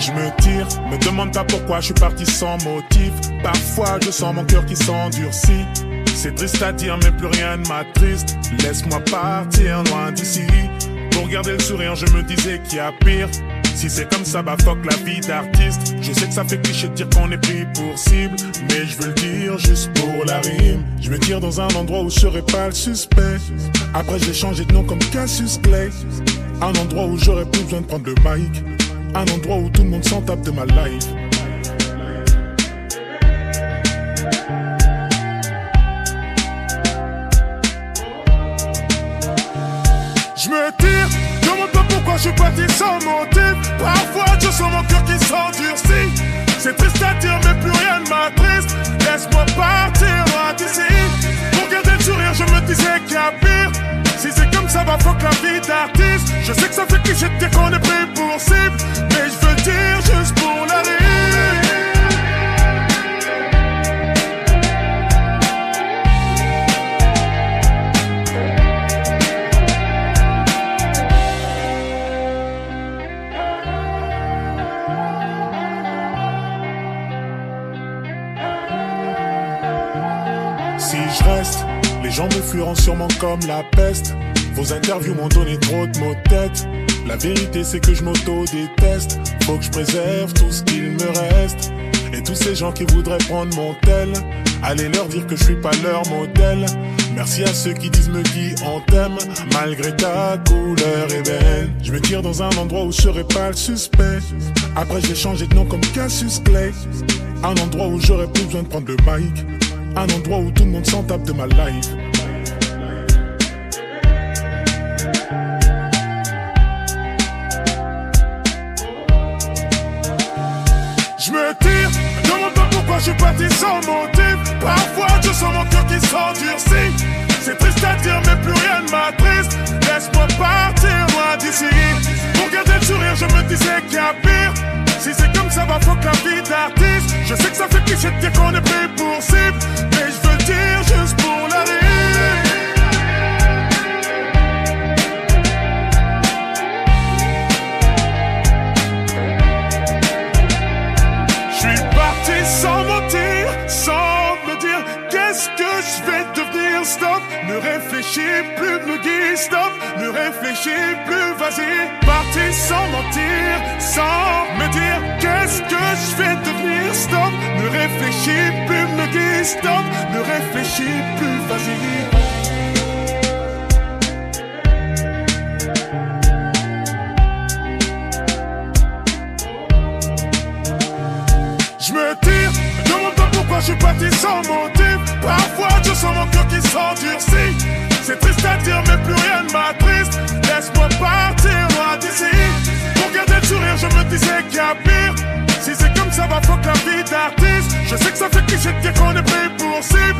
Je me tire, me demande pas pourquoi je suis parti sans motif. Parfois je sens mon cœur qui s'endurcit. C'est triste à dire mais plus rien ne m'attriste. Laisse-moi partir loin d'ici. Pour garder le sourire je me disais qu'il y a pire. Si c'est comme ça, bah fuck la vie d'artiste. Je sais que ça fait cliché de dire qu'on est pris pour cible, mais je veux le dire juste pour la rime. Je me tire dans un endroit où je serai pas le suspect. Après j'ai changé de nom comme Cassius Clay. Un endroit où j'aurais plus besoin de prendre le mic. Un endroit où tout le monde s'en tape de ma life. Je me tire, demande pas pourquoi je suis parti sans motif. Parfois je sens mon cœur qui s'endurcit. C'est triste à dire mais plus rien ne m'attriste. Laisse-moi partir loin d'ici. Pour garder le sourire je me disais qu'il y a pire. Si c'est comme ça va fuck la vie d'artiste. Je sais que ça fait cliché de dire qu'on est pris pour cible, mais je veux le dire juste pour la rime. Si je reste, les gens me fuiront sûrement comme la peste. Vos interviews m'ont donné trop de maux de tête. La vérité c'est que je m'auto-déteste. Faut que je préserve tout ce qu'il me reste. Et tous ces gens qui voudraient prendre mon tel, allez leur dire que je suis pas leur modèle. Merci à ceux qui disent me qui on t'aime, malgré ta couleur ébène. Je me tire dans un endroit où je serai pas le suspect. Après j'ai changé de nom comme Cassius Clay. Un endroit où j'aurais plus besoin de prendre le mic. Un endroit où tout le monde s'en tape de ma life. Je me tire, ne demande pas pourquoi je suis parti sans motif. Parfois je sens mon cœur qui s'endurcit. C'est triste à dire mais plus rien ne m'attriste. Laisse-moi partir loin d'ici. Pour garder le sourire je me disais qu'il y a pire. Si c'est comme ça va fuck la vie d'artiste. Je sais que ça fait cliché de dire qu'on est pris pour cible, mais je veux le dire juste pour la rime. Sans mentir, sans me dire qu'est-ce que je vais devenir. Stop, ne réfléchis plus, me guide. Stop, ne réfléchis plus, vas-y. Parti sans mentir, sans me dire qu'est-ce que je vais devenir. Stop, ne réfléchis plus, me guide. Stop, ne réfléchis plus, vas-y. Je me tire, ne demande pas pourquoi je suis parti sans motif. Parfois je sens mon cœur qui s'endurcit. C'est triste à dire mais plus rien ne m'attriste. Laisse-moi partir loin d'ici. Pour garder le sourire je me disais qu'il y a pire. Si c'est comme ça va fuck la vie d'artiste. Je sais que ça fait cliché de dire qu'on est pris pour cible,